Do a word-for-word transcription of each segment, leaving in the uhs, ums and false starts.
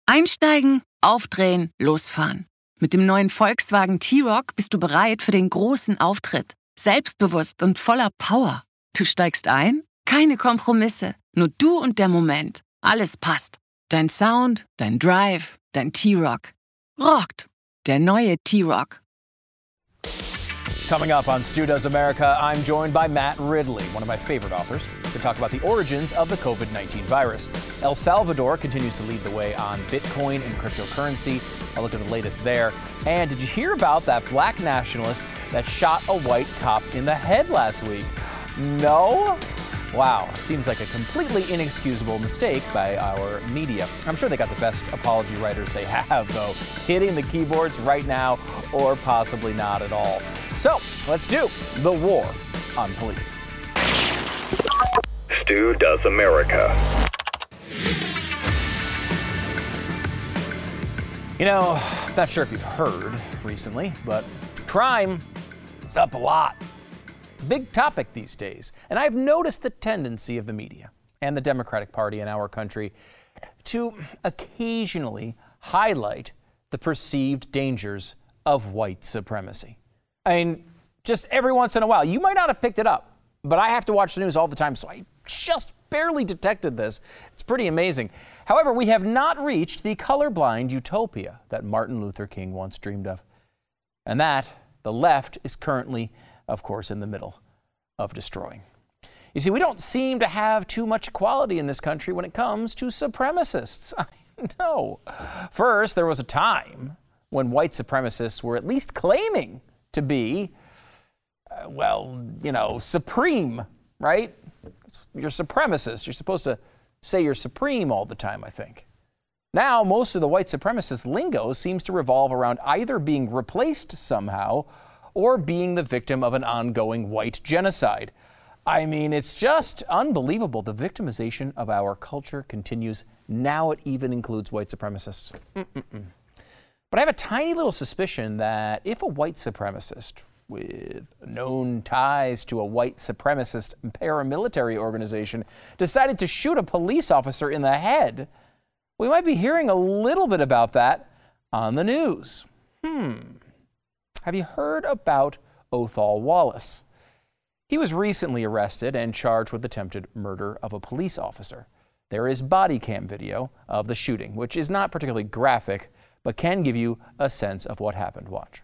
Einsteigen, aufdrehen, losfahren. Mit dem neuen Volkswagen T-Roc bist du bereit für den großen Auftritt. Selbstbewusst und voller Power. Du steigst ein? Keine Kompromisse. Nur du und der Moment. Alles passt. Dein Sound, dein Drive, dein T-Roc. Rockt. Der neue T-Roc. Coming up on Stu Does America, I'm joined by Matt Ridley, one of my favorite authors, to talk about the origins of the COVID nineteen virus. El Salvador continues to lead the way on Bitcoin and cryptocurrency. I'll look at the latest there. And did you hear about that black nationalist that shot a white cop in the head last week? No? Wow, seems like a completely inexcusable mistake by our media. I'm sure they got the best apology writers they have, though, hitting the keyboards right now, or possibly not at all. So, let's do the war on police. Stu Does America. You know, I'm not sure if you've heard recently, but crime is up a lot. It's a big topic these days, and I've noticed the tendency of the media and the Democratic Party in our country to occasionally highlight the perceived dangers of white supremacy. I mean, just every once in a while. You might not have picked it up, but I have to watch the news all the time, so I just barely detected this. It's pretty amazing. However, we have not reached the colorblind utopia that Martin Luther King once dreamed of. And that, the left is currently, of course, in the middle of destroying. You see, we don't seem to have too much equality in this country when it comes to supremacists. I know. First, there was a time when white supremacists were at least claiming to be, uh, well, you know, supreme, right? You're supremacist. You're supposed to say you're supreme all the time, I think. Now, most of the white supremacist lingo seems to revolve around either being replaced somehow or being the victim of an ongoing white genocide. I mean, it's just unbelievable. The victimization of our culture continues. Now it even includes white supremacists. Mm-mm-mm. But I have a tiny little suspicion that if a white supremacist with known ties to a white supremacist paramilitary organization decided to shoot a police officer in the head, we might be hearing a little bit about that on the news. Hmm. Have you heard about Othal Wallace? He was recently arrested and charged with attempted murder of a police officer. There is body cam video of the shooting, which is not particularly graphic, but can give you a sense of what happened. Watch.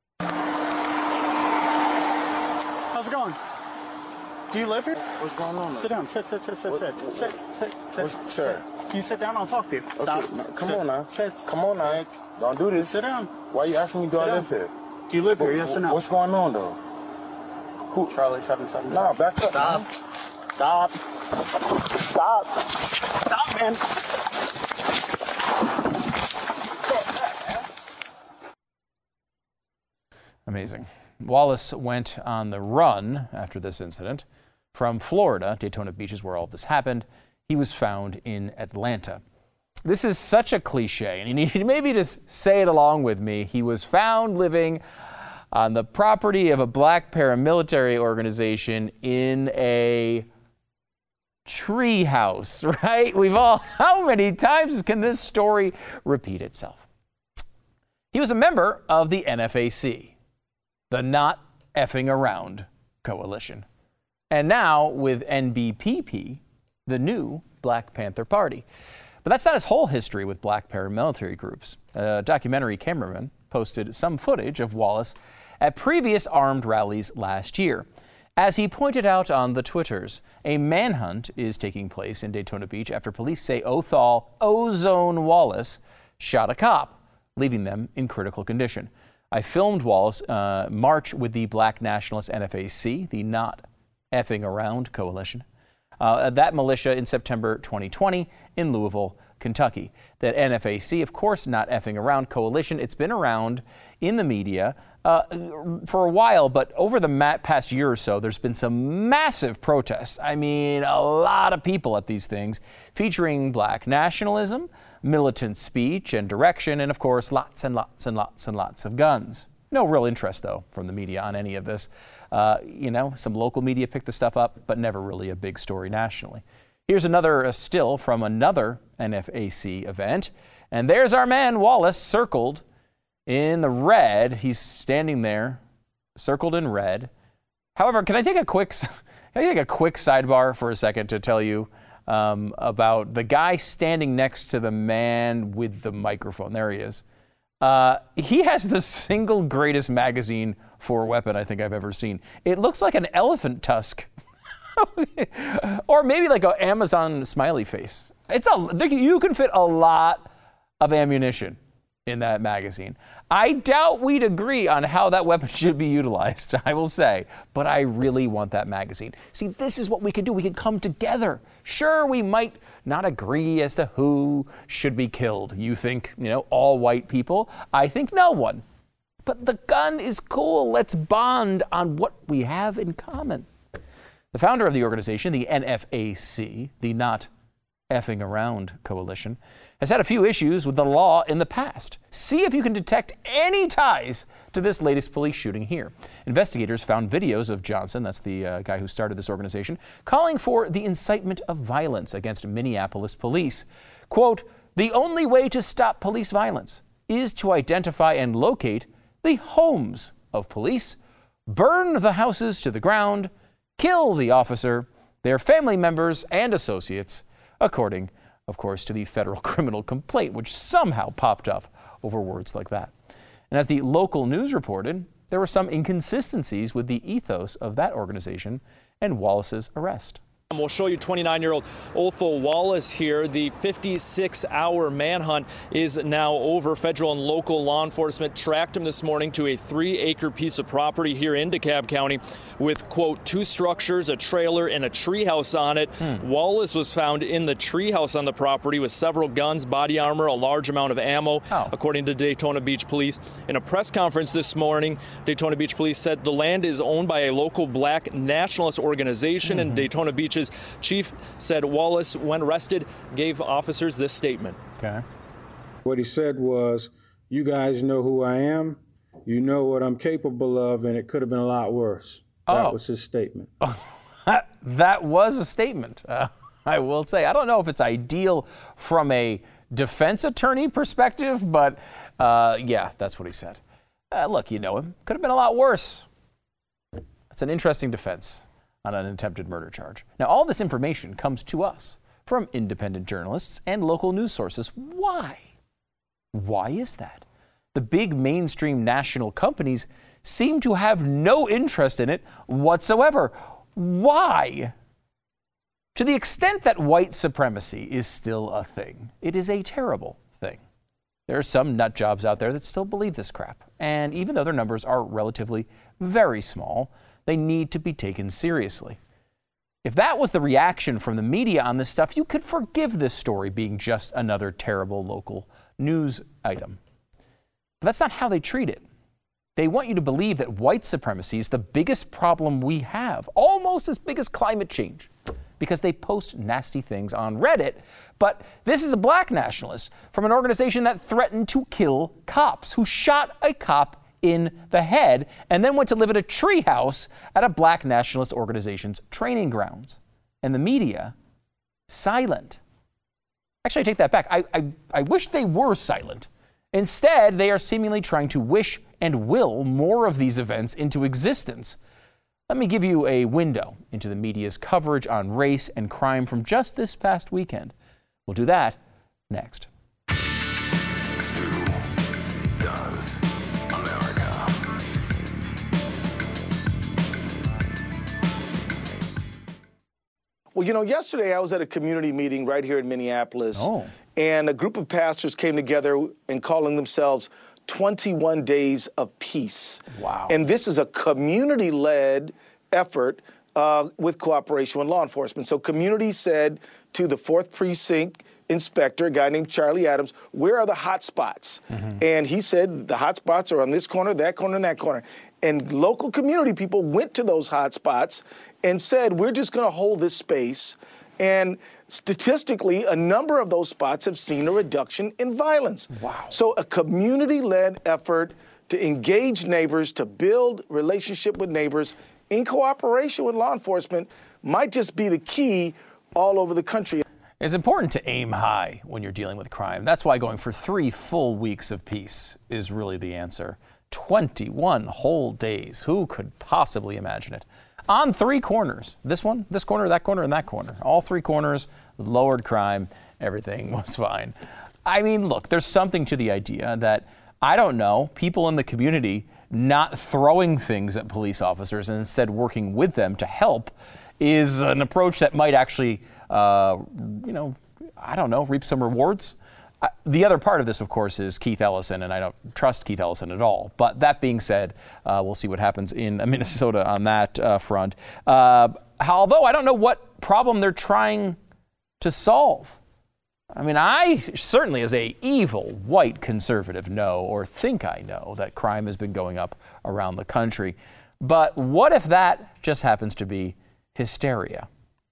How's it going? Do you live here? What's going on? Sit down. Sit, sit, sit, sit, sit. Sit, sit, sit. Sir. Can you sit down? I'll talk to you. Stop. Okay, no, come sit. on now. Sit. Come on now. Sit. Don't do this. Sit down. Why are you asking me, do Sit I down. live here? Do you live here, yes or no? What's going on, though? Who? Charlie seven seven. Nah, back up. Stop. Man. Stop. Stop. Stop, man. Amazing. Wallace went on the run after this incident from Florida. Daytona Beach is where all this happened. He was found in Atlanta. This is such a cliche, and you need to maybe just say it along with me. He was found living on the property of a black paramilitary organization in a tree house, right? We've all, how many times can this story repeat itself? He was a member of the N F A C, the Not Effing Around Coalition. And now with N B P P, the new Black Panther Party. But that's not his whole history with black paramilitary groups. A documentary cameraman posted some footage of Wallace at previous armed rallies last year. As he pointed out on the Twitters, a manhunt is taking place in Daytona Beach after police say Othal Ozone Wallace shot a cop, leaving them in critical condition. I filmed Wallace uh, march with the Black Nationalist N F A C, the Not Effing Around Coalition, uh, that militia in September twenty twenty in Louisville, Kentucky. That N F A C, of course, Not Effing Around Coalition, it's been around in the media uh, for a while, but over the ma- past year or so, there's been some massive protests. I mean, a lot of people at these things featuring black nationalism, militant speech and direction, and of course, lots and lots and lots and lots of guns. No real interest, though, from the media on any of this. Uh, you know, some local media picked the stuff up, but never really a big story nationally. Here's another uh, still from another N F A C event. And there's our man Wallace circled in the red. He's standing there, circled in red. However, can I take a quick, can I take a quick sidebar for a second to tell you um, about the guy standing next to the man with the microphone? There he is. Uh, he has the single greatest magazine for a weapon I think I've ever seen. It looks like an elephant tusk, or maybe like an Amazon smiley face. It's a you can fit a lot of ammunition in that magazine. I doubt we'd agree on how that weapon should be utilized, I will say, but I really want that magazine. See, this is what we could do. We could come together. Sure, we might not agree as to who should be killed. You think, you know, all white people. I think no one. But the gun is cool. Let's bond on what we have in common. The founder of the organization, the N F A C, the Not Effing Around Coalition, has had a few issues with the law in the past. See if you can detect any ties to this latest police shooting here. Investigators found videos of Johnson, that's the uh, guy who started this organization, calling for the incitement of violence against Minneapolis police. Quote, "The only way to stop police violence is to identify and locate the homes of police, burn the houses to the ground, kill the officer, their family members and associates," according, of course, to the federal criminal complaint, which somehow popped up over words like that. And as the local news reported, there were some inconsistencies with the ethos of that organization and Wallace's arrest. We'll show you twenty-nine-year-old Othel Wallace here. The fifty-six hour manhunt is now over. Federal and local law enforcement tracked him this morning to a three acre piece of property here in DeKalb County with, quote, two structures, a trailer, and a treehouse on it. Hmm. Wallace was found in the treehouse on the property with several guns, body armor, a large amount of ammo, oh. according to Daytona Beach Police. In a press conference this morning, Daytona Beach Police said the land is owned by a local black nationalist organization, mm-hmm. and Daytona Beach's chief said Wallace, when arrested, gave officers this statement. Okay. What he said was, "You guys know who I am, you know what I'm capable of, and it could have been a lot worse." That oh. was his statement. That was a statement, uh, I will say. I don't know if it's ideal from a defense attorney perspective, but uh, yeah, that's what he said. Uh, look, you know him. Could have been a lot worse. That's an interesting defense on an attempted murder charge. Now, all this information comes to us from independent journalists and local news sources. Why? Why is that? The big mainstream national companies seem to have no interest in it whatsoever. Why? To the extent that white supremacy is still a thing, it is a terrible thing. There are some nut jobs out there that still believe this crap. And even though their numbers are relatively very small, they need to be taken seriously. If that was the reaction from the media on this stuff, you could forgive this story being just another terrible local news item. But that's not how they treat it. They want you to believe that white supremacy is the biggest problem we have, almost as big as climate change, because they post nasty things on Reddit. But this is a black nationalist from an organization that threatened to kill cops, who shot a cop in the head and then went to live at a treehouse at a black nationalist organization's training grounds. And the media, silent. Actually, I take that back. I, I, I wish they were silent. Instead, they are seemingly trying to wish and will more of these events into existence. Let me give you a window into the media's coverage on race and crime from just this past weekend. We'll do that next. Well, you know, yesterday I was at a community meeting right here in Minneapolis, oh. and a group of pastors came together and calling themselves twenty-one Days of Peace. Wow. And this is a community-led effort uh, with cooperation with law enforcement. So community said to the fourth Precinct inspector, a guy named Charlie Adams, where are the hot spots? Mm-hmm. And he said the hot spots are on this corner, that corner, and that corner. And local community people went to those hot spots and said, we're just going to hold this space. And statistically, a number of those spots have seen a reduction in violence. Wow. So a community-led effort to engage neighbors, to build relationship with neighbors in cooperation with law enforcement might just be the key all over the country. It's important to aim high when you're dealing with crime. That's why going for three full weeks of peace is really the answer. twenty-one whole days. Who could possibly imagine it? On three corners. This one, this corner, that corner, and that corner. All three corners, lowered crime. Everything was fine. I mean, look, there's something to the idea that, I don't know, people in the community not throwing things at police officers and instead working with them to help is an approach that might actually, uh, you know, I don't know, reap some rewards. Uh, the other part of this, of course, is Keith Ellison, and I don't trust Keith Ellison at all. But that being said, uh, we'll see what happens in Minnesota on that uh, front. Uh, although I don't know what problem they're trying to solve. I mean, I certainly, as a evil white conservative, know or think I know that crime has been going up around the country. But what if that just happens to be hysteria?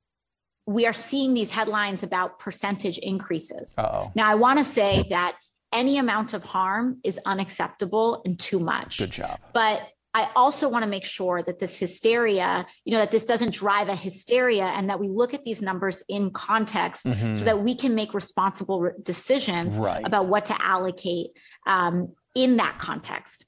We are seeing these headlines about percentage increases. Uh-oh. Now, I want to say that any amount of harm is unacceptable and too much. Good job. But I also want to make sure that this hysteria, you know, that this doesn't drive a hysteria and that we look at these numbers in context mm-hmm. so that we can make responsible re- decisions right. about what to allocate um, in that context.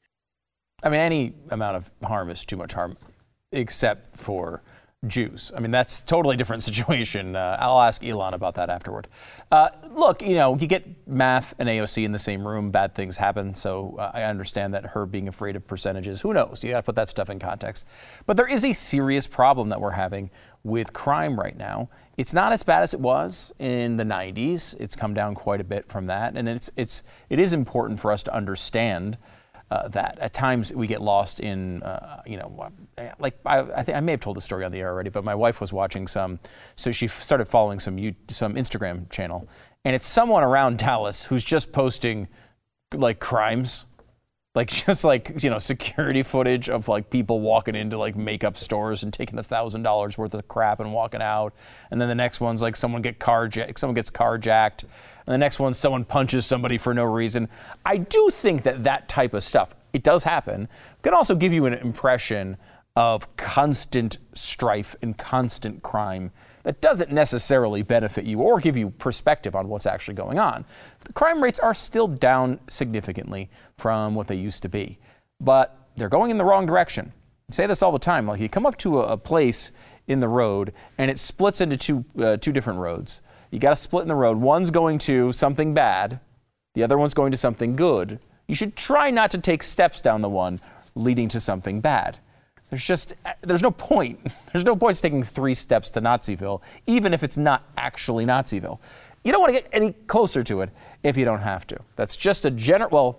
I mean, any amount of harm is too much harm, except for Jews. I mean, that's a totally different situation. Uh, I'll ask Elon about that afterward. Uh, look, you know, you get math and A O C in the same room, bad things happen. So uh, I understand that her being afraid of percentages, who knows? You got to put that stuff in context. But there is a serious problem that we're having with crime right now. It's not as bad as it was in the nineties. It's come down quite a bit from that. And it's it's it is important for us to understand Uh, that at times we get lost in, uh, you know, like I, I think I may have told the story on the air already, but my wife was watching some, so she f- started following some some Instagram channel, and it's someone around Dallas who's just posting like crimes, like just like, you know, security footage of like people walking into like makeup stores and taking a thousand dollars worth of crap and walking out, and then the next one's like someone get carjacked, someone gets carjacked. And the next one, someone punches somebody for no reason. I do think that that type of stuff, it does happen, can also give you an impression of constant strife and constant crime that doesn't necessarily benefit you or give you perspective on what's actually going on. The crime rates are still down significantly from what they used to be, but they're going in the wrong direction. I say this all the time, like you come up to a, a place in the road and it splits into two uh, two different roads. You got to split in the road. One's going to something bad. The other one's going to something good. You should try not to take steps down the one leading to something bad. There's just, there's no point. There's no point taking three steps to Naziville, even if it's not actually Naziville. You don't want to get any closer to it if you don't have to. That's just a general, well,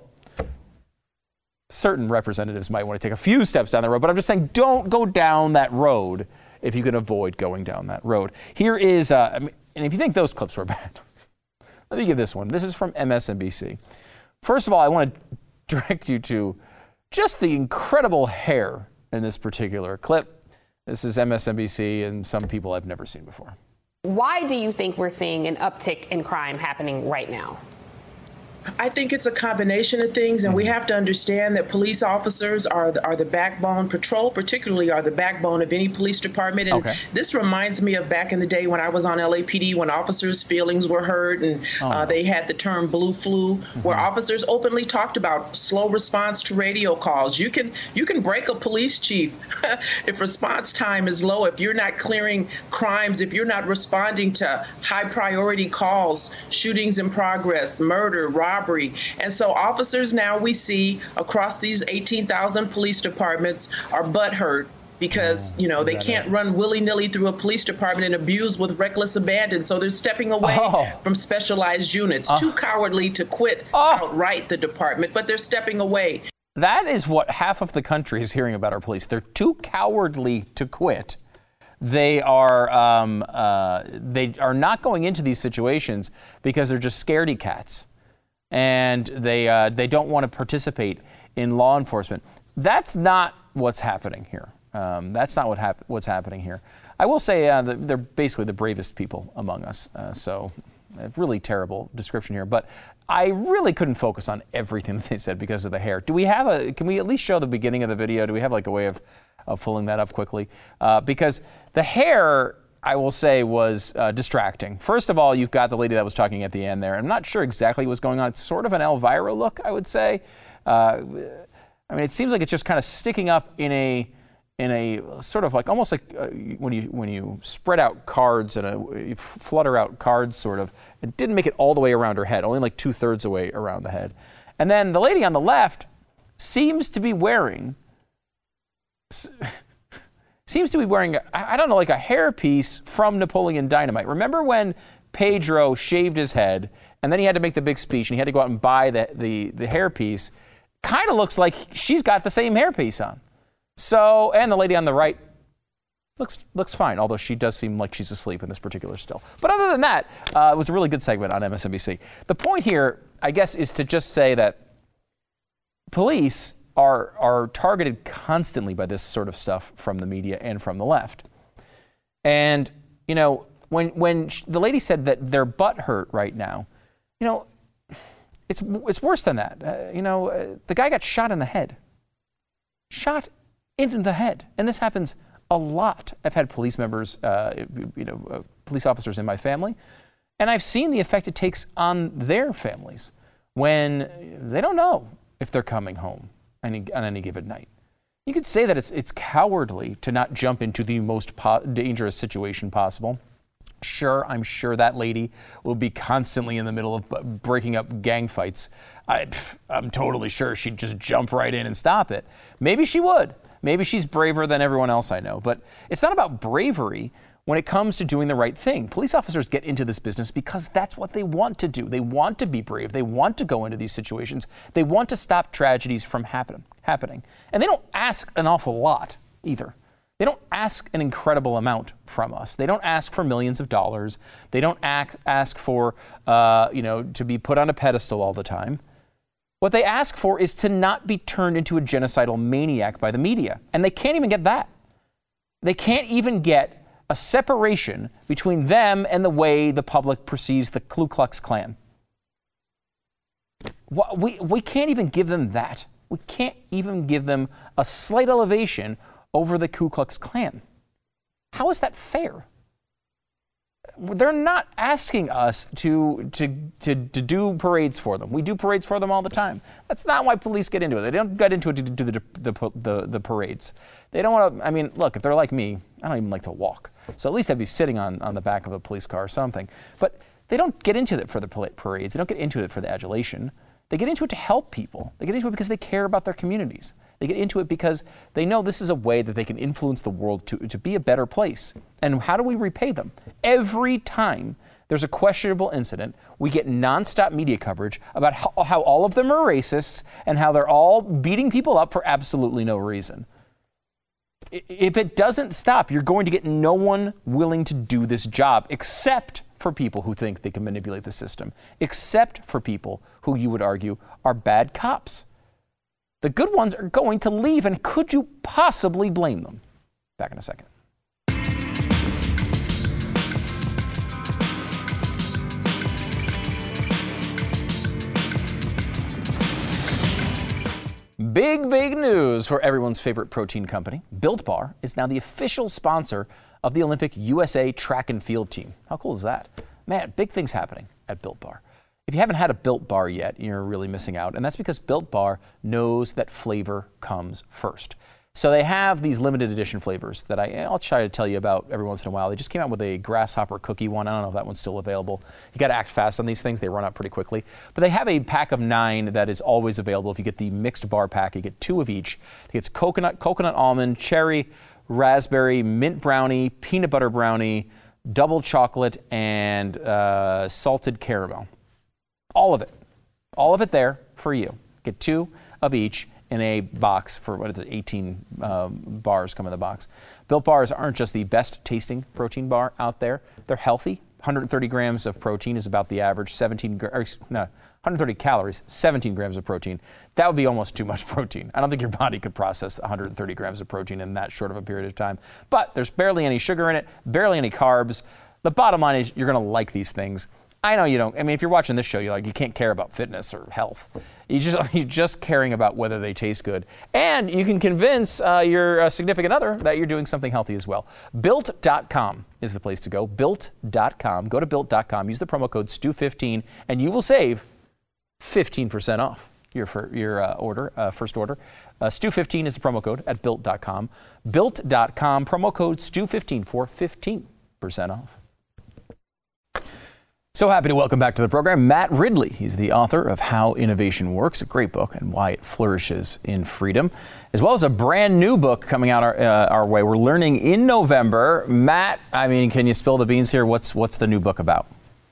certain representatives might want to take a few steps down the road, but I'm just saying don't go down that road if you can avoid going down that road. Here is, uh, I mean, and if you think those clips were bad, let me give this one. This is from M S N B C. First of all, I want to direct you to just the incredible hair in this particular clip. This is M S N B C and some people I've never seen before. Why do you think we're seeing an uptick in crime happening right now? I think it's a combination of things, and we have to understand that police officers are the, are the backbone. Patrol, particularly, are the backbone of any police department. And okay. This reminds me of back in the day when I was on L A P D, when officers' feelings were hurt, and oh. uh, they had the term blue flu, mm-hmm. where officers openly talked about slow response to radio calls. You can you can break a police chief if response time is low, if you're not clearing crimes, if you're not responding to high priority calls, shootings in progress, murder, robbery. Robbery. And so officers now we see across these eighteen thousand police departments are butthurt because, you know, they can't run willy-nilly through a police department and abuse with reckless abandon. So they're stepping away oh. from specialized units, uh. too cowardly to quit oh. outright the department, but they're stepping away. That is what half of the country is hearing about our police. They're too cowardly to quit. They are um, uh, they are not going into these situations because they're just scaredy cats. And they uh, they don't want to participate in law enforcement. That's not what's happening here. Um, that's not what hap- what's happening here. I will say uh, that they're basically the bravest people among us. Uh, so, a really terrible description here. But I really couldn't focus on everything that they said because of the hair. Do we have a? Can we at least show the beginning of the video? Do we have like a way of, of pulling that up quickly? Uh, because the hair, I will say, was uh, distracting. First of all, you've got the lady that was talking at the end there. I'm not sure exactly what's going on. It's sort of an Elvira look, I would say. Uh, I mean, it seems like it's just kind of sticking up in a in a sort of like almost like uh, when you when you spread out cards and a, you flutter out cards, sort of. It didn't make it all the way around her head, only like two thirds away around the head. And then the lady on the left seems to be wearing. Seems to be wearing, I don't know, like a hairpiece from Napoleon Dynamite. Remember when Pedro shaved his head and then he had to make the big speech and he had to go out and buy the, the, the hairpiece? Kind of looks like she's got the same hairpiece on. So, and the lady on the right looks looks fine, although she does seem like she's asleep in this particular still. But other than that, uh, it was a really good segment on M S N B C. The point here, I guess, is to just say that police are are targeted constantly by this sort of stuff from the media and from the left. And, you know, when when the lady said that their butt hurt right now, you know, it's it's worse than that. Uh, you know, uh, the guy got shot in the head. Shot into the head. And this happens a lot. I've had police members, uh, you know, uh, police officers in my family, and I've seen the effect it takes on their families when they don't know if they're coming home Any, on any given night. You could say that it's it's cowardly to not jump into the most po- dangerous situation possible. Sure, I'm sure that lady will be constantly in the middle of breaking up gang fights. I, pff, I'm totally sure she'd just jump right in and stop it. Maybe she would. Maybe she's braver than everyone else I know. But it's not about bravery when it comes to doing the right thing. Police officers get into this business because that's what they want to do. They want to be brave. They want to go into these situations. They want to stop tragedies from happen, happening. And they don't ask an awful lot either. They don't ask an incredible amount from us. They don't ask for millions of dollars. They don't ask, ask for, uh, you know, to be put on a pedestal all the time. What they ask for is to not be turned into a genocidal maniac by the media. And they can't even get that. They can't even get a separation between them and the way the public perceives the Ku Klux Klan. We, we can't even give them that. We can't even give them a slight elevation over the Ku Klux Klan. How is that fair? They're not asking us to, to, to, to do parades for them. We do parades for them all the time. That's not why police get into it. They don't get into it to do the, the, the, the parades. They don't want to, I mean, look, if they're like me, I don't even like to walk. So at least I'd be sitting on, on the back of a police car or something. But they don't get into it for the parades. They don't get into it for the adulation. They get into it to help people. They get into it because they care about their communities. They get into it because they know this is a way that they can influence the world to, to be a better place. And how do we repay them? Every time there's a questionable incident, we get nonstop media coverage about how, how all of them are racists and how they're all beating people up for absolutely no reason. If it doesn't stop, you're going to get no one willing to do this job, except for people who think they can manipulate the system, except for people who you would argue are bad cops. The good ones are going to leave, and could you possibly blame them? Back in a second. Big, big news for everyone's favorite protein company. Built Bar is now the official sponsor of the Olympic U S A track and field team. How cool is that? Man, big things happening at Built Bar. If you haven't had a Built Bar yet, you're really missing out. And that's because Built Bar knows that flavor comes first. So they have these limited edition flavors that I, I'll try to tell you about every once in a while. They just came out with a grasshopper cookie one. I don't know if that one's still available. You got to act fast on these things. They run out pretty quickly. But they have a pack of nine that is always available. If you get the mixed bar pack, you get two of each. It's coconut, coconut almond, cherry, raspberry, mint brownie, peanut butter brownie, double chocolate, and uh, salted caramel. All of it. All of it there for you. Get two of each in a box for, what is it, eighteen um, bars come in the box. Built Bars aren't just the best tasting protein bar out there. They're healthy. one hundred thirty grams of protein is about the average. seventeen, or, no, one hundred thirty calories, seventeen grams of protein. That would be almost too much protein. I don't think your body could process one hundred thirty grams of protein in that short of a period of time. But there's barely any sugar in it, barely any carbs. The bottom line is you're going to like these things. I know you don't. I mean, if you're watching this show, you're like, you can't care about fitness or health. You just, you're just caring about whether they taste good. And you can convince uh, your uh, significant other that you're doing something healthy as well. Built dot com is the place to go. Built dot com. Go to Built dot com. Use the promo code S T U fifteen, and you will save fifteen percent off your your uh, order, uh, first order. Uh, S T U fifteen is the promo code at Built dot com. Built dot com, promo code S T U fifteen for fifteen percent off. So happy to welcome back to the program Matt Ridley. He's the author of How Innovation Works, a great book, and Why It Flourishes in Freedom, as well as a brand new book coming out our, uh, our way. We're learning in November. Matt, I mean, can you spill the beans here? What's what's the new book about?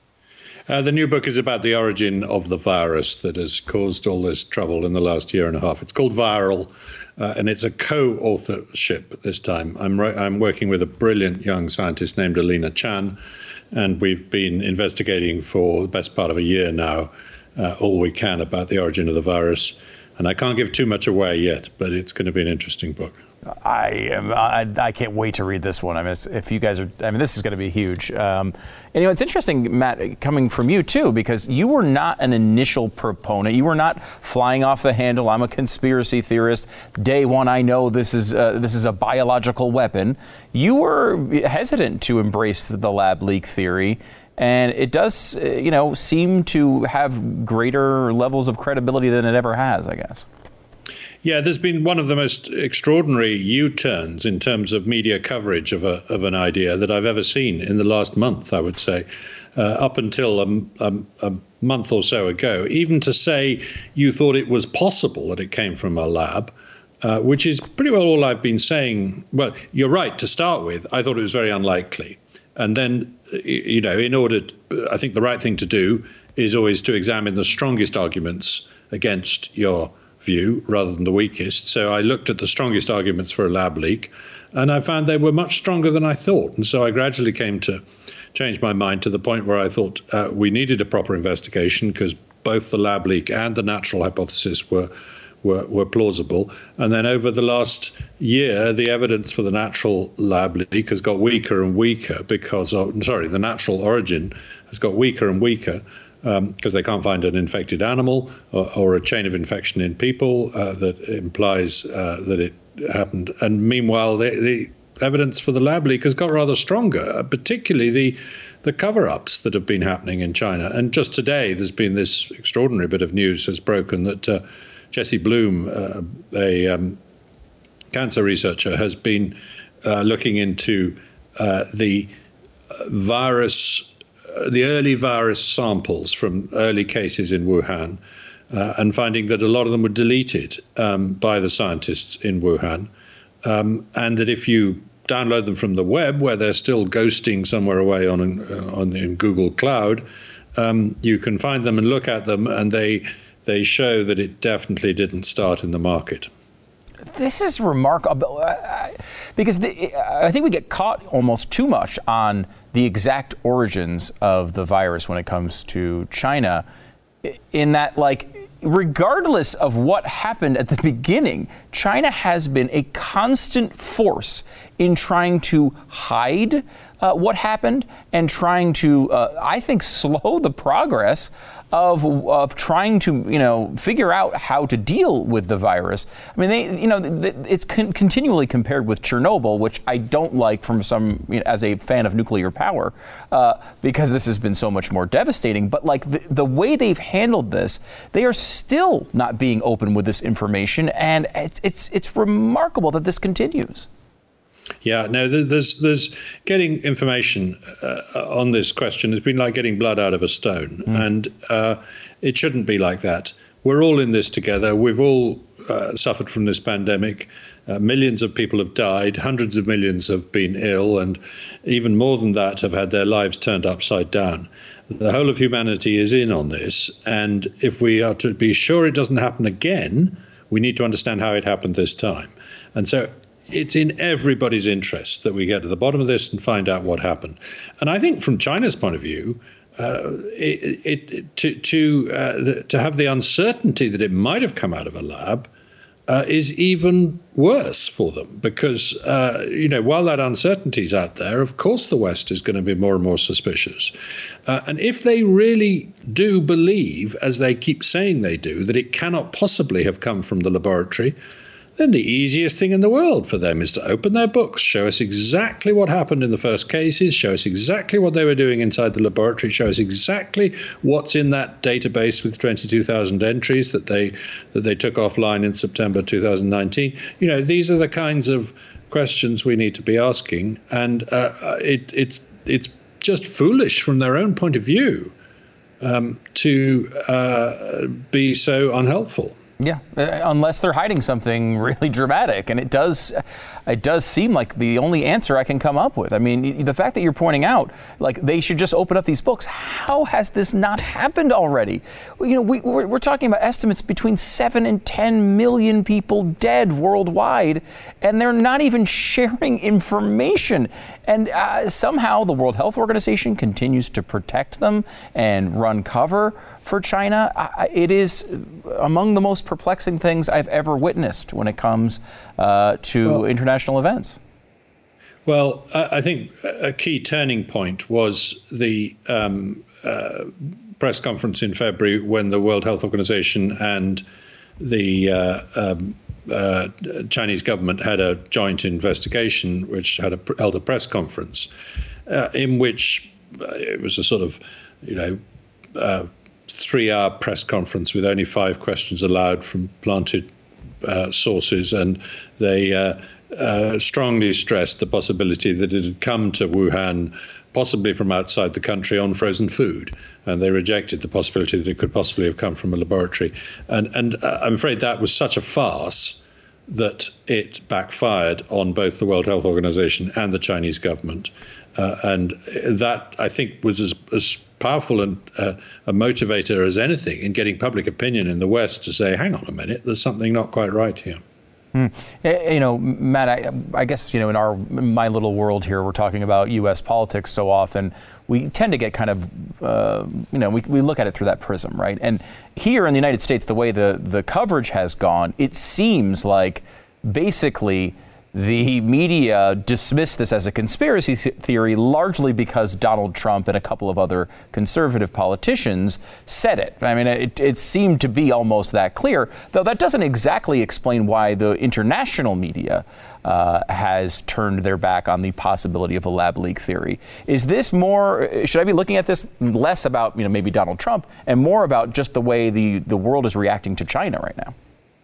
Uh, the new book is about the origin of the virus that has caused all this trouble in the last year and a half. It's called Viral, uh, and it's a co-authorship this time. I'm, re- I'm working with a brilliant young scientist named Alina Chan, and we've been investigating for the best part of a year now uh, all we can about the origin of the virus. And I can't give too much away yet, but it's going to be an interesting book. I am. I, I can't wait to read this one. I mean, it's, if you guys are, I mean, this is going to be huge. Um, and you know, it's interesting, Matt, coming from you too, because you were not an initial proponent. You were not flying off the handle. I'm a conspiracy theorist. Day one, I know this is uh, this is a biological weapon. You were hesitant to embrace the lab leak theory. And it does, you know, seem to have greater levels of credibility than it ever has, I guess. Yeah, there's been one of the most extraordinary U-turns in terms of media coverage of a of an idea that I've ever seen in the last month, I would say. Uh, up until a, a, a month or so ago, even to say you thought it was possible that it came from a lab, uh, which is pretty well all I've been saying. Well, you're right to start with. I thought it was very unlikely. And then, you know, in order, to, I think the right thing to do is always to examine the strongest arguments against your view rather than the weakest. So I looked at the strongest arguments for a lab leak, and I found they were much stronger than I thought. And so I gradually came to change my mind to the point where I thought uh, we needed a proper investigation, because both the lab leak and the natural hypothesis were Were, were plausible. And then over the last year, the evidence for the natural lab leak has got weaker and weaker because of, sorry, the natural origin has got weaker and weaker because um, they can't find an infected animal or, or a chain of infection in people uh, that implies uh, that it happened. And meanwhile, the, the evidence for the lab leak has got rather stronger, particularly the the cover-ups that have been happening in China. And just today, there's been this extraordinary bit of news has broken that uh, Jesse Bloom, uh, a um, cancer researcher, has been uh, looking into uh, the virus, uh, the early virus samples from early cases in Wuhan, uh, and finding that a lot of them were deleted um, by the scientists in Wuhan, um, and that if you download them from the web, where they're still ghosting somewhere away on uh, on in Google Cloud, um, you can find them and look at them, and they. They show that it definitely didn't start in the market. This is remarkable because the, I think we get caught almost too much on the exact origins of the virus when it comes to China, in that, like, regardless of what happened at the beginning, China has been a constant force in trying to hide uh, what happened and trying to, uh, I think, slow the progress Of, of trying to, you know, figure out how to deal with the virus. I mean, they, you know, it's con- continually compared with Chernobyl, which I don't like from some, you know, as a fan of nuclear power, uh, because this has been so much more devastating. But like the, the way they've handled this, they are still not being open with this information, and it's it's, it's remarkable that this continues. Yeah, no, there's there's getting information uh, on this question has been like getting blood out of a stone, mm. and uh, it shouldn't be like that. We're all in this together. We've all uh, suffered from this pandemic. Uh, millions of people have died. Hundreds of millions have been ill, and even more than that have had their lives turned upside down. The whole of humanity is in on this, and if we are to be sure it doesn't happen again, we need to understand how it happened this time. And so it's in everybody's interest that we get to the bottom of this and find out what happened. And I think from China's point of view, uh, it, it, to to uh, the, to have the uncertainty that it might have come out of a lab uh, is even worse for them because, uh, you know, while that uncertainty is out there, of course the West is going to be more and more suspicious. Uh, and if they really do believe, as they keep saying they do, that it cannot possibly have come from the laboratory, then the easiest thing in the world for them is to open their books, show us exactly what happened in the first cases, show us exactly what they were doing inside the laboratory, show us exactly what's in that database with twenty-two thousand entries that they that they took offline in September two thousand nineteen. You know, these are the kinds of questions we need to be asking, and uh, it, it's it's just foolish from their own point of view um, to uh, be so unhelpful. Yeah, unless they're hiding something really dramatic. And it does it does seem like the only answer I can come up with. I mean, the fact that you're pointing out, like, they should just open up these books. How has this not happened already? Well, you know, we, we're, we're talking about estimates between seven and ten million people dead worldwide, and they're not even sharing information. And uh, somehow the World Health Organization continues to protect them and run cover for China. I, it is among the most perplexing things I've ever witnessed when it comes uh, to well, international events. Well, I think a key turning point was the um, uh, press conference in February when the World Health Organization and the uh, um, uh, Chinese government had a joint investigation, which had a, held a press conference uh, in which uh, it was a sort of, you know, uh, three-hour press conference with only five questions allowed from planted uh, sources, and they uh, uh, strongly stressed the possibility that it had come to Wuhan possibly from outside the country on frozen food, and they rejected the possibility that it could possibly have come from a laboratory. And, and uh, I'm afraid that was such a farce that it backfired on both the World Health Organization and the Chinese government. Uh, and that, I think, was as, as powerful and, uh, a motivator as anything in getting public opinion in the West to say, hang on a minute, there's something not quite right here. Hmm. You know, Matt, I, I guess, you know, in our my little world here, we're talking about U S politics so often. We tend to get kind of, uh, you know, we, we look at it through that prism, right? And here in the United States, the way the, the coverage has gone, it seems like basically the media dismissed this as a conspiracy theory largely because Donald Trump and a couple of other conservative politicians said it. I mean, it, it seemed to be almost that clear, though that doesn't exactly explain why the international media uh, has turned their back on the possibility of a lab leak theory. Is this more, should I be looking at this less about, you know, maybe Donald Trump and more about just the way the, the world is reacting to China right now?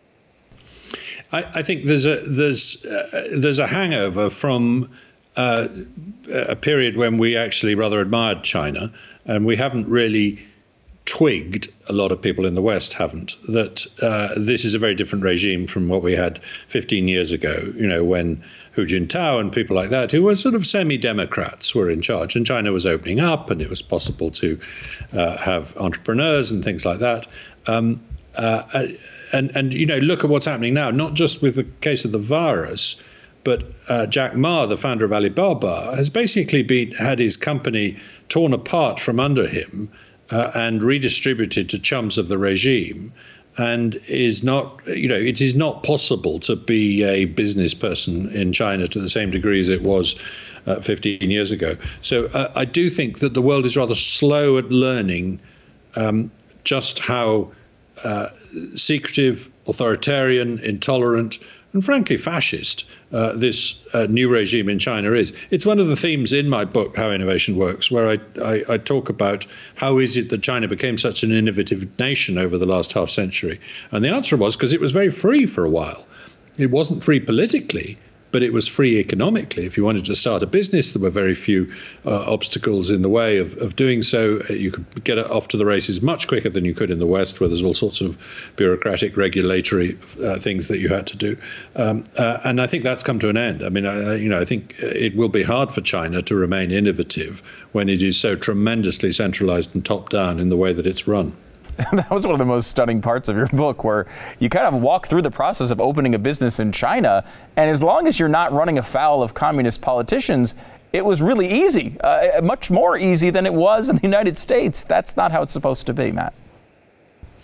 I, I think there's a there's uh, there's a hangover from uh, a period when we actually rather admired China, and we haven't really twigged, a lot of people in the West haven't, that uh, this is a very different regime from what we had fifteen years ago, you know, when Hu Jintao and people like that, who were sort of semi-democrats, were in charge, and China was opening up, and it was possible to uh, have entrepreneurs and things like that. Um, uh, And, and, you know, look at what's happening now, not just with the case of the virus, but uh, Jack Ma, the founder of Alibaba, has basically been, had his company torn apart from under him uh, and redistributed to chums of the regime, and is not, you know, it is not possible to be a business person in China to the same degree as it was uh, fifteen years ago. So uh, I do think that the world is rather slow at learning um, just how Uh, secretive, authoritarian, intolerant, and frankly fascist uh, this uh, new regime in China is. It's one of the themes in my book, How Innovation Works, where I, I, I talk about how is it that China became such an innovative nation over the last half century. And the answer was because it was very free for a while. It wasn't free politically, but it was free economically. If you wanted to start a business, there were very few uh, obstacles in the way of, of doing so. You could get off to the races much quicker than you could in the West, where there's all sorts of bureaucratic, regulatory uh, things that you had to do. Um, uh, and I think that's come to an end. I mean, I, you know, I think it will be hard for China to remain innovative when it is so tremendously centralized and top-down in the way that it's run. That was one of the most stunning parts of your book, where you kind of walk through the process of opening a business in China. And as long as you're not running afoul of communist politicians, it was really easy, uh, much more easy than it was in the United States. That's not how it's supposed to be, Matt.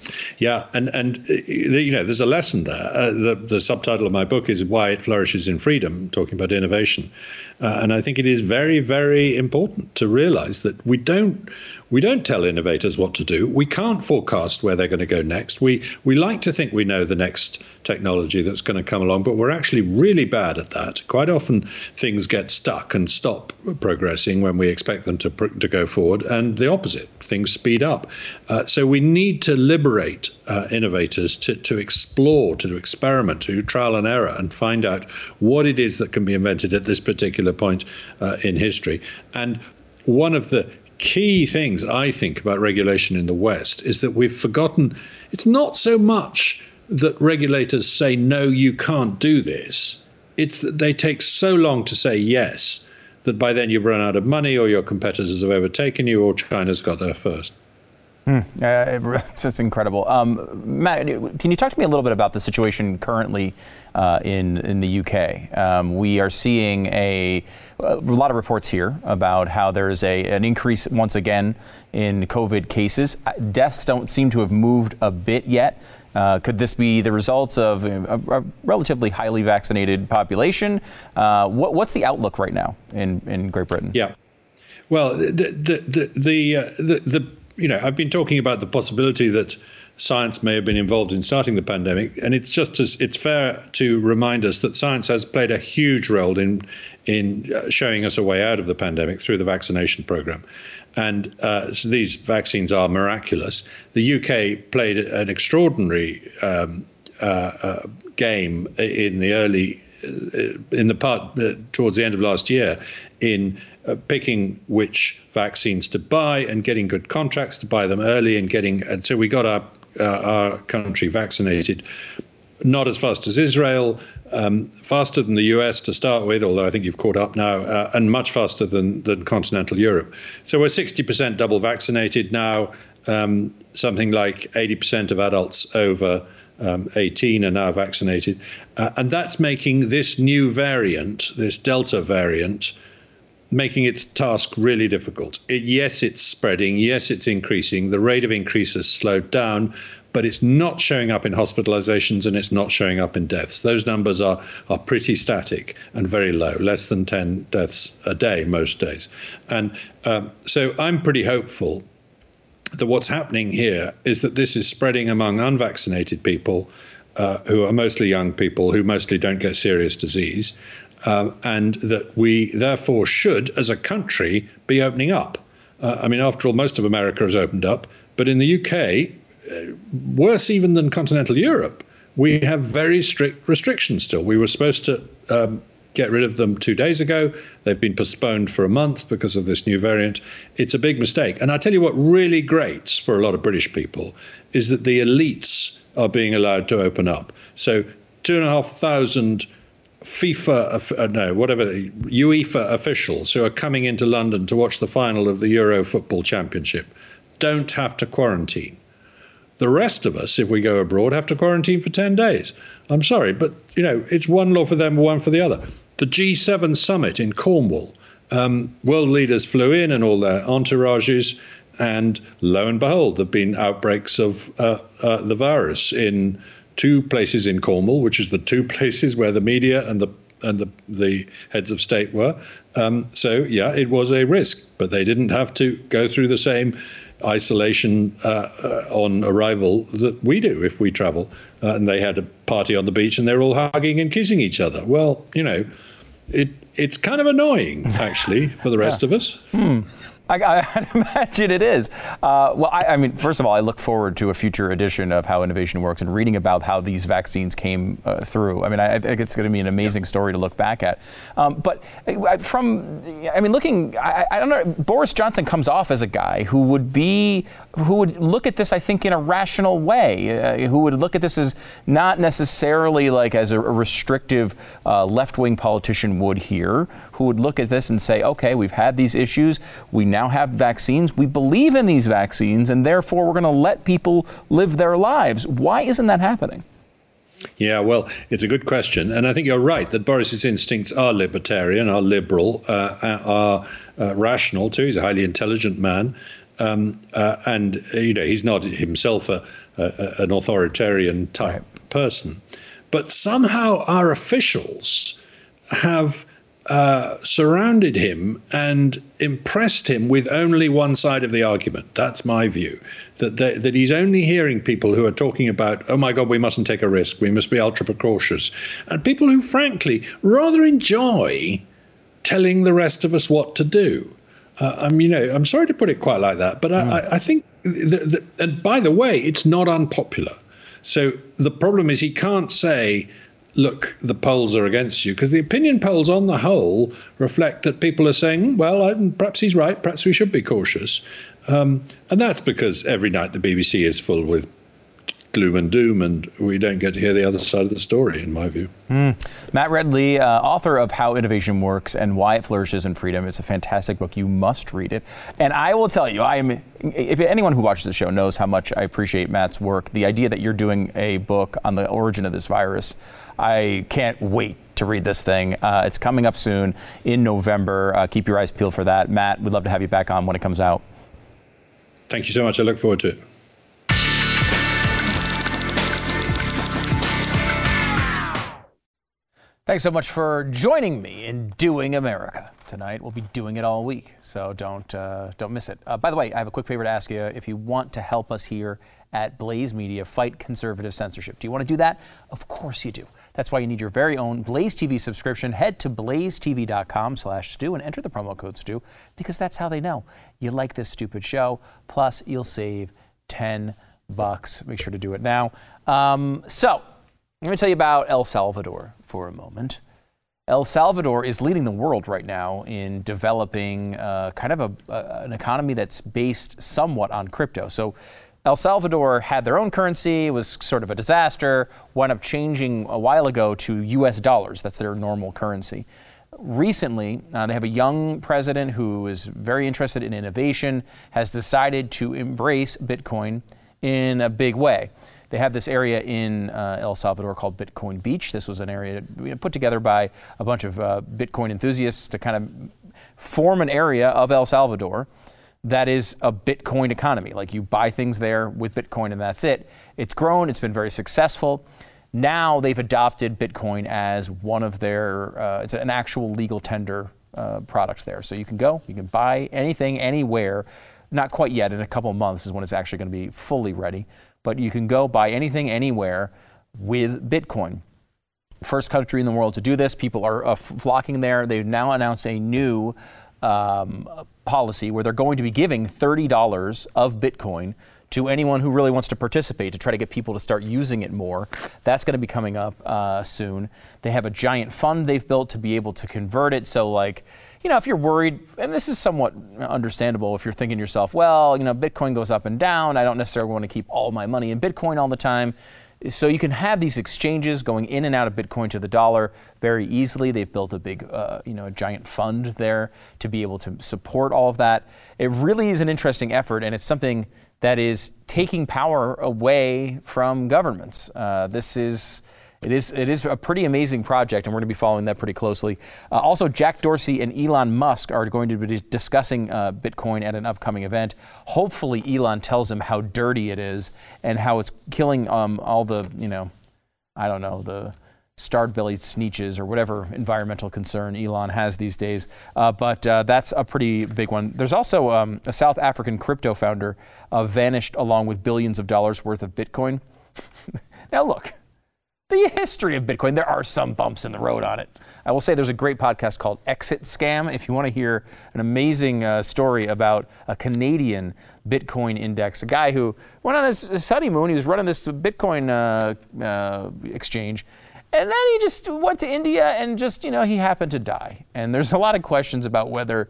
Yeah, and and uh, you know, there's a lesson there. Uh, the the subtitle of my book is Why It Flourishes in Freedom, talking about innovation, uh, and I think it is very, very important to realize that we don't we don't tell innovators what to do. We can't forecast where they're going to go next. We we like to think we know the next technology that's going to come along, but we're actually really bad at that. Quite often, things get stuck and stop progressing when we expect them to to go forward, and the opposite, things speed up. Uh, so we need to liberate uh, innovators to to explore, to experiment, to do trial and error, and find out what it is that can be invented at this particular point uh, in history. And one of the key things I think about regulation in the West is that we've forgotten it's not so much that regulators say, no, you can't do this. It's that they take so long to say yes that by then you've run out of money, or your competitors have overtaken you, or China's got there first. Mm, uh, it's just incredible. Um, Matt, can you talk to me a little bit about the situation currently uh, in in the U K? Um, we are seeing a, a lot of reports here about how there's a an increase once again in COVID cases. Deaths don't seem to have moved a bit yet. Uh, could this be the results of a, a relatively highly vaccinated population? Uh, what, what's the outlook right now in, in Great Britain? Yeah, well, the the the the, uh, the, the you know, I've been talking about the possibility that science may have been involved in starting the pandemic, and it's just as it's fair to remind us that science has played a huge role in in showing us a way out of the pandemic through the vaccination program. And uh, so these vaccines are miraculous. The U K played an extraordinary um, uh, uh, game in the early in the part uh, towards the end of last year in uh, picking which vaccines to buy and getting good contracts to buy them early and getting and so we got our uh, our country vaccinated, not as fast as Israel, um, faster than the U S to start with, although I think you've caught up now, uh, and much faster than, than continental Europe. So we're sixty percent double vaccinated now. Um, something like eighty percent of adults over um, eighteen are now vaccinated. Uh, and that's making this new variant, this Delta variant, making its task really difficult. It, yes, it's spreading. Yes, it's increasing. The rate of increase has slowed down, but it's not showing up in hospitalizations and it's not showing up in deaths. Those numbers are are pretty static and very low, less than ten deaths a day most days. And um, so I'm pretty hopeful that what's happening here is that this is spreading among unvaccinated people uh, who are mostly young people who mostly don't get serious disease. Um, and that we therefore should, as a country, be opening up. Uh, I mean, after all, most of America has opened up, but in the U K, uh, worse even than continental Europe, we have very strict restrictions still. We were supposed to um, get rid of them two days ago. They've been postponed for a month because of this new variant. It's a big mistake. And I tell you what really grates for a lot of British people is that the elites are being allowed to open up. So two and a half thousand FIFA, uh, no, whatever, UEFA officials who are coming into London to watch the final of the Euro Football Championship don't have to quarantine. The rest of us, if we go abroad, have to quarantine for ten days. I'm sorry, but, you know, it's one law for them, one for the other. The G seven summit in Cornwall, um, world leaders flew in and all their entourages, and lo and behold, there have been outbreaks of uh, uh, the virus in two places in Cornwall, which is the two places where the media and the and the, the heads of state were. Um, so, yeah, it was a risk, but they didn't have to go through the same isolation uh, uh, on arrival that we do if we travel. Uh, and they had a party on the beach and they're all hugging and kissing each other. Well, you know, it it's kind of annoying, actually, for the rest yeah. of us. Hmm. I, I imagine it is. Uh, well, I, I mean, first of all, I look forward to a future edition of How Innovation Works and reading about how these vaccines came uh, through. I mean, I, I think it's going to be an amazing yeah. story to look back at. Um, but from, I mean, looking, I, I don't know, Boris Johnson comes off as a guy who would be, who would look at this, I think, in a rational way, uh, who would look at this as not necessarily like as a, a restrictive uh, left-wing politician would here, who would look at this and say, okay, we've had these issues. We now have vaccines. We believe in these vaccines, and therefore we're going to let people live their lives. Why isn't that happening? Yeah, well, it's a good question. And I think you're right that Boris's instincts are libertarian, are liberal, uh, are uh, rational too. He's a highly intelligent man. Um, uh, and, uh, you know, he's not himself a, a, an authoritarian type right. person. But somehow our officials have uh, surrounded him and impressed him with only one side of the argument. That's my view, that they, that he's only hearing people who are talking about, oh, my God, we mustn't take a risk. We must be ultra precautious. And people who, frankly, rather enjoy telling the rest of us what to do. Uh, I mean, you know, I'm sorry to put it quite like that, but mm. I, I think, the, the, and by the way, it's not unpopular. So the problem is he can't say, look, the polls are against you, because the opinion polls on the whole reflect that people are saying, well, I, perhaps he's right, perhaps we should be cautious. Um, and that's because every night the B B C is full with gloom and doom, and we don't get to hear the other side of the story, in my view. Mm. Matt Redley, uh, author of How Innovation Works and Why It Flourishes in Freedom. It's a fantastic book. You must read it. And I will tell you, I am, if anyone who watches the show knows how much I appreciate Matt's work, the idea that you're doing a book on the origin of this virus, I can't wait to read this thing. Uh, it's coming up soon in November. Uh, keep your eyes peeled for that. Matt, we'd love to have you back on when it comes out. Thank you so much. I look forward to it. Thanks so much for joining me in Doing America tonight. We'll be doing it all week, so don't uh, don't miss it. Uh, by the way, I have a quick favor to ask you. If you want to help us here at Blaze Media fight conservative censorship, do you want to do that? Of course you do. That's why you need your very own Blaze T V subscription. Head to blaze t v dot com slash stew and enter the promo code stew, because that's how they know you like this stupid show. Plus, you'll save ten bucks. Make sure to do it now. Um, so, let me tell you about El Salvador for a moment. El Salvador is leading the world right now in developing uh, kind of a, uh, an economy that's based somewhat on crypto. So El Salvador had their own currency. It was sort of a disaster, wound up changing a while ago to U S dollars. That's their normal currency. Recently, uh, they have a young president who is very interested in innovation, has decided to embrace Bitcoin in a big way. They have this area in uh, El Salvador called Bitcoin Beach. This was an area put together by a bunch of uh, Bitcoin enthusiasts to kind of form an area of El Salvador that is a Bitcoin economy. Like, you buy things there with Bitcoin and that's it. It's grown. It's been very successful. Now they've adopted Bitcoin as one of their, uh, it's an actual legal tender uh, product there. So you can go, you can buy anything, anywhere. Not quite yet. In a couple of months is when it's actually going to be fully ready. But you can go buy anything, anywhere with Bitcoin. First country in the world to do this. People are uh, flocking there. They've now announced a new um, policy where they're going to be giving thirty dollars of Bitcoin to anyone who really wants to participate, to try to get people to start using it more. That's going to be coming up uh, soon. They have a giant fund they've built to be able to convert it. So, like, you know, if you're worried, and this is somewhat understandable if you're thinking to yourself, well, you know, Bitcoin goes up and down. I don't necessarily want to keep all my money in Bitcoin all the time. So you can have these exchanges going in and out of Bitcoin to the dollar very easily. They've built a big, uh, you know, a giant fund there to be able to support all of that. It really is an interesting effort, and it's something that is taking power away from governments. Uh, this is... It is it is a pretty amazing project, and we're going to be following that pretty closely. Uh, also, Jack Dorsey and Elon Musk are going to be discussing uh, Bitcoin at an upcoming event. Hopefully, Elon tells him how dirty it is and how it's killing um, all the, you know, I don't know, the starved-bellied sneeches or whatever environmental concern Elon has these days. Uh, but uh, that's a pretty big one. There's also um, a South African crypto founder uh, vanished along with billions of dollars worth of Bitcoin. Now, look. The history of Bitcoin, there are some bumps in the road on it. I will say there's a great podcast called Exit Scam. If you want to hear an amazing uh, story about a Canadian Bitcoin index, a guy who went on his, his honeymoon, he was running this Bitcoin uh, uh, exchange, and then he just went to India and just, you know, he happened to die. And there's a lot of questions about whether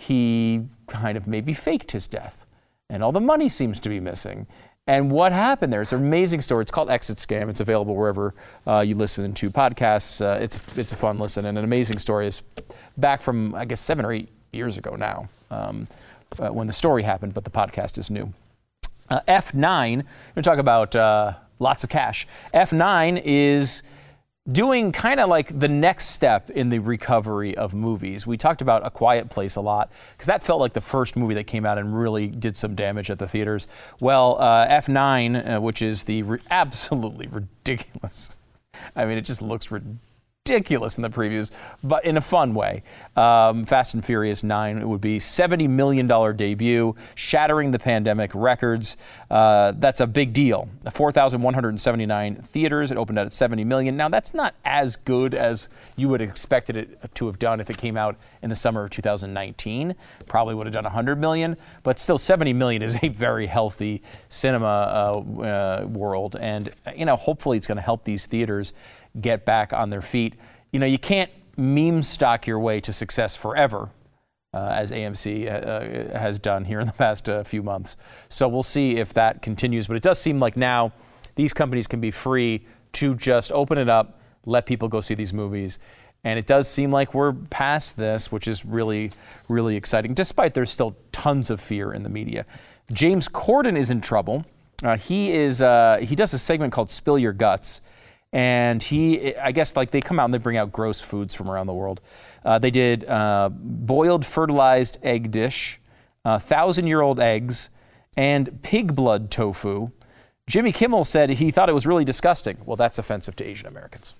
he kind of maybe faked his death, and all the money seems to be missing. And what happened there? It's an amazing story. It's called Exit Scam. It's available wherever uh, you listen to podcasts. Uh, it's it's a fun listen and an amazing story. It's back from, I guess, seven or eight years ago now um, uh, when the story happened, but the podcast is new. Uh, F nine, we're going to talk about uh, lots of cash. F nine is doing kind of like the next step in the recovery of movies. We talked about A Quiet Place a lot because that felt like the first movie that came out and really did some damage at the theaters. Well, uh, F nine, uh, which is the re- absolutely ridiculous. I mean, it just looks ridiculous. Ridiculous in the previews, but in a fun way. Um, Fast and Furious nine, it would be seventy million dollars debut, shattering the pandemic records. Uh, that's a big deal. four thousand one hundred seventy-nine theaters. It opened at seventy million dollars. Now, that's not as good as you would have expected it to have done if it came out in the summer of two thousand nineteen. Probably would have done one hundred million dollars, but still seventy million dollars is a very healthy cinema uh, uh, world. And, you know, hopefully it's going to help these theaters get back on their feet. You know, you can't meme stock your way to success forever, uh, as A M C uh, has done here in the past uh, few months. So we'll see if that continues. But it does seem like now these companies can be free to just open it up, let people go see these movies. And it does seem like we're past this, which is really, really exciting, despite there's still tons of fear in the media. James Corden is in trouble. Uh, he is uh, he does a segment called Spill Your Guts. And he, I guess, like they come out and they bring out gross foods from around the world. Uh, they did uh, boiled fertilized egg dish, uh, thousand-year-old eggs, and pig blood tofu. Jimmy Kimmel said he thought it was really disgusting. Well, that's offensive to Asian Americans.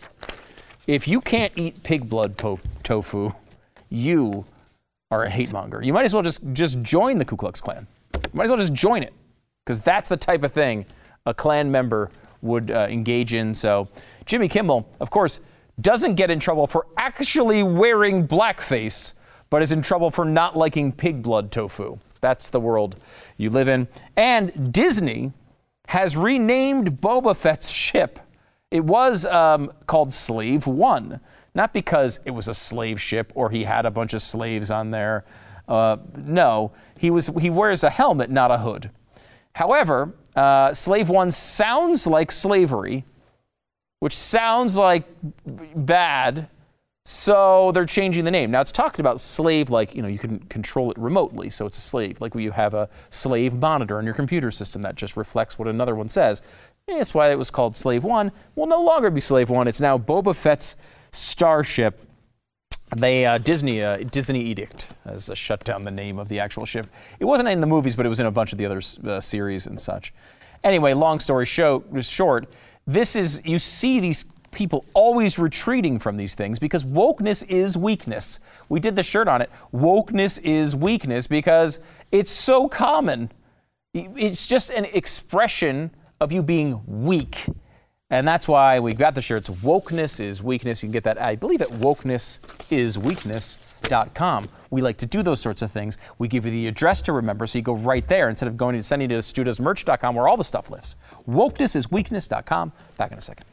If you can't eat pig blood to- tofu, you are a hate monger. You might as well just, just join the Ku Klux Klan. You might as well just join it, because that's the type of thing a Klan member would uh, engage in. So Jimmy Kimmel, of course, doesn't get in trouble for actually wearing blackface, but is in trouble for not liking pig blood tofu. That's the world you live in. And Disney has renamed Boba Fett's ship. It was um, called Slave One, not because it was a slave ship or he had a bunch of slaves on there. Uh, no, he was he wears a helmet, not a hood. However, Uh, Slave One sounds like slavery, which sounds like bad, so they're changing the name. Now, it's talking about slave like, you know, you can control it remotely, so it's a slave. Like when you have a slave monitor in your computer system that just reflects what another one says. And that's why it was called Slave One. Will no longer be Slave One. It's now Boba Fett's starship. They uh, Disney uh, Disney Edict has uh, shut down the name of the actual ship. It wasn't in the movies, but it was in a bunch of the other uh, series and such. Anyway, long story show, short, this is, you see these people always retreating from these things because wokeness is weakness. We did the shirt on it. Wokeness is weakness because it's so common. It's just an expression of you being weak. And that's why we got the shirts. Wokeness is weakness. You can get that, I believe, at wokeness is weakness dot com. We like to do those sorts of things. We give you the address to remember, so you go right there instead of going to sending it to studios merch dot com where all the stuff lives. wokeness is weakness dot com. Back in a second.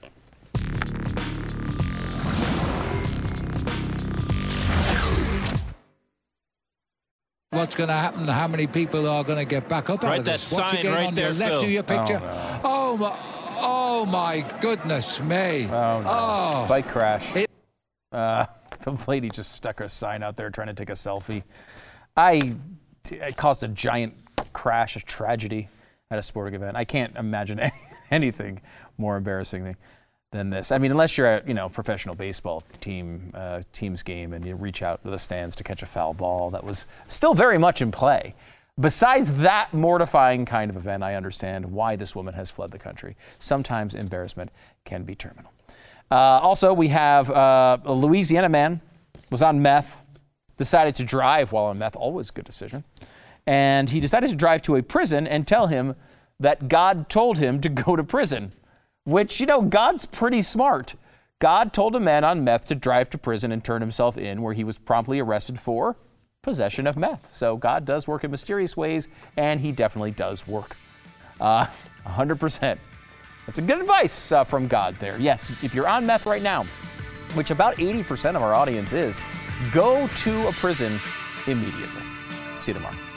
What's going to happen? How many people are going to get back up out of this? Write that sign right there, Phil. Left of your picture. Oh, no. Oh my, oh my goodness me. Oh, no. Oh. Bike crash. It- uh, the lady just stuck her sign out there trying to take a selfie. I, it caused a giant crash, a tragedy at a sporting event. I can't imagine any, anything more embarrassing than this. I mean, unless you're at, you know, professional baseball team, uh, team's game and you reach out to the stands to catch a foul ball that was still very much in play. Besides that mortifying kind of event, I understand why this woman has fled the country. Sometimes embarrassment can be terminal. Uh, also, we have uh, a Louisiana man was on meth, decided to drive while on meth, always a good decision. And he decided to drive to a prison and tell him that God told him to go to prison, which, you know, God's pretty smart. God told a man on meth to drive to prison and turn himself in, where he was promptly arrested for possession of meth. So God does work in mysterious ways, and he definitely does work. Uh, one hundred percent. That's a good advice uh, from God there. Yes, if you're on meth right now, which about eighty percent of our audience is, go to a prison immediately. See you tomorrow.